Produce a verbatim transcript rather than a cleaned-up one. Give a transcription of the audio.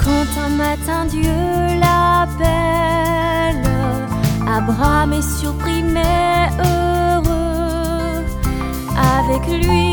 Quand un matin Dieu l'appelle, Abraham est surpris mais heureux. Avec lui